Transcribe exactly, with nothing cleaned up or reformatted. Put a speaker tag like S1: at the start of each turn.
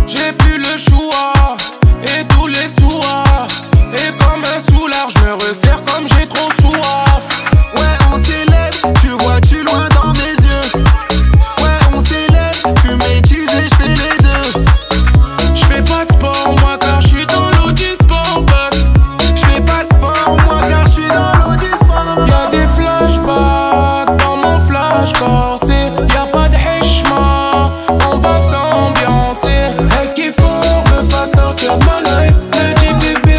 S1: J'ai plus le choix et tous les soirs. Et comme un soulard, je me resserre comme j'ai trop soif.
S2: Ouais, on s'élève, tu vois-tu loin dans mes yeux. Ouais, on s'élève, fumer, teaser, je fais les deux.
S1: Je fais pas de sport, moi, car je suis dans l'audisport.
S2: Je fais pas de sport, moi, car je suis dans l'audisport.
S1: Y'a des flashbacks dans mon flash corps. C'est y'a pas de hate.